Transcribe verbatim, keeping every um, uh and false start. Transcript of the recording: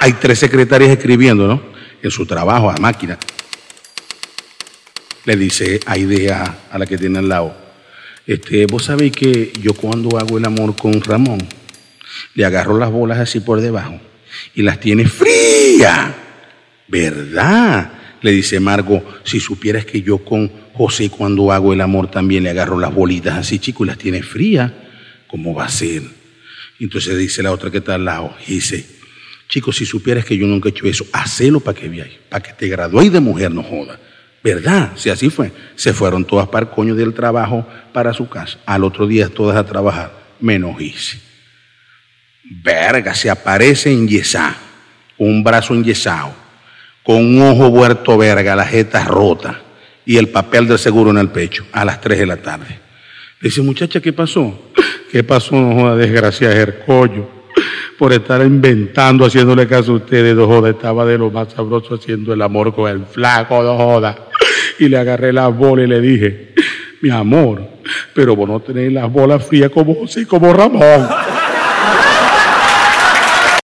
hay tres secretarias escribiendo, ¿no? En su trabajo a máquina. Le dice a Idea, a la que tiene al lado, este, vos sabéis que yo cuando hago el amor con Ramón, le agarro las bolas así por debajo y las tiene frías, ¿verdad? Le dice Margo, si supieras que yo con José cuando hago el amor también le agarro las bolitas así, chico, y las tiene frías, ¿cómo va a ser? Entonces dice la otra que está al lado, y dice, chico, si supieras que yo nunca he hecho eso, hacelo para que veáis, para que te graduéis de mujer, no joda. ¿Verdad? Si así fue. Se fueron todas para el coño del trabajo para su casa. Al otro día todas a trabajar, menos Isi. Verga, se aparece enyesado, un brazo enyesado, con un ojo vuelto verga, la jeta rota y el papel del seguro en el pecho a las tres de la tarde. Le dice, muchacha, ¿qué pasó? ¿Qué pasó? No joda, desgracia, Jercollo. Por estar inventando, haciéndole caso a ustedes, no joda, estaba de lo más sabroso haciendo el amor con el flaco, no joda. Y le agarré las bolas y le dije, mi amor, pero vos no tenés las bolas frías como José y como Ramón.